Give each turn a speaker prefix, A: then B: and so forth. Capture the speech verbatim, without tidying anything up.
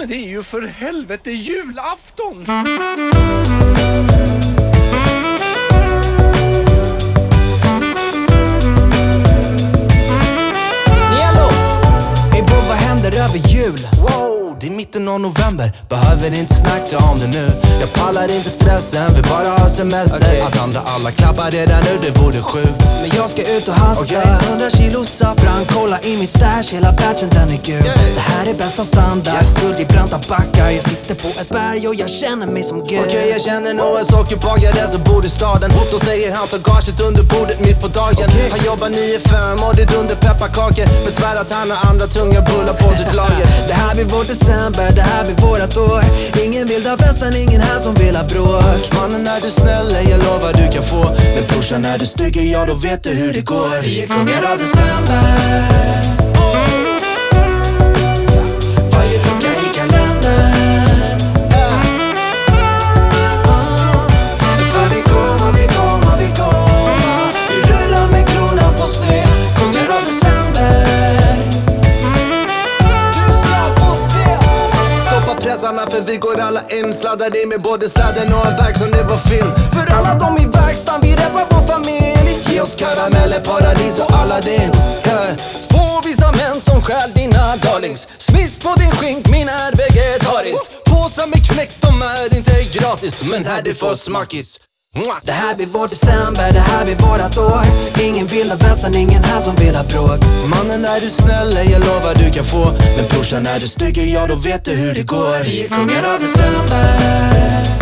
A: Men det är ju för helvete julafton!
B: Nielo! Ey bro, vad händer över jul? Wow, det är mitten av november. Behöver inte snacka om det nu. Jag pallar inte stressen, vill bara ha semester. Okay. Att andra alla klappar redan nu, det vore sjukt. Men jag ska ut och hasta okay. hundra kilo saffran, kolla i mitt stash, hela batchen den är gul. Yeah. Det här är bästa standard, yes. Guld i branta backar. Jag sitter på ett berg och jag känner mig som gud. Okej, okay, jag känner nog en sockerbagare som bor i staden. Då säger han ta gaget under bordet mitt på dagen. Okay. Han jobbar nio fem och det är under pepparkakor. Men svär att han har andra tunga bullar på sitt lager. Det här blir vår december, det här blir vårat år. Ingen vill ha festen, ingen här som vill ha bråk. Mannen är du snäll, jag lovar du kan få. Men brorsan är du stygg, ja då vet du hur det går. Vi är kungar av december. Varje lucka i kalendern. För vi kommer, vi kommer, vi kommer. Vi rullar med kronan på sned. Kungar av december. Du ska få se. Stoppa pressarna för vi går alla in. Sladdar in med både sladden och en bag som det var film. För alla de i verksam, vi räddar vår familj. Ge oss karameller, paradis och Aladdin. yeah. Två visa män som stjäl dina darlings. Smisk på din skink, min är vegetarisk. Påsar med knäck, de är inte gratis. Men här det får smakis. Det här blir vår december, det här blir vårat år. Ingen vill ha västan, ingen här som vill ha bråk. Mannen är du snäll, jag lovar du kan få. Men brorsan är du stygg, ja då vet du hur det går. Vi är kungar av december.